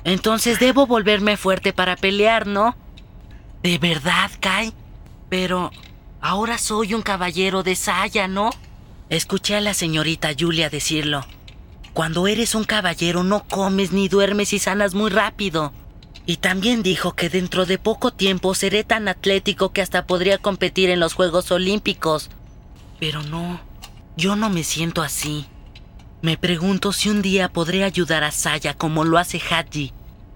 Entonces debo volverme fuerte para pelear, ¿no? ¿De verdad, Kai? Pero ahora soy un caballero de Saya, ¿no? Escuché a la señorita Julia decirlo. Cuando eres un caballero no comes ni duermes y sanas muy rápido. Y también dijo que dentro de poco tiempo seré tan atlético que hasta podría competir en los Juegos Olímpicos. Pero no, yo no me siento así. Me pregunto si un día podré ayudar a Saya como lo hace Haji.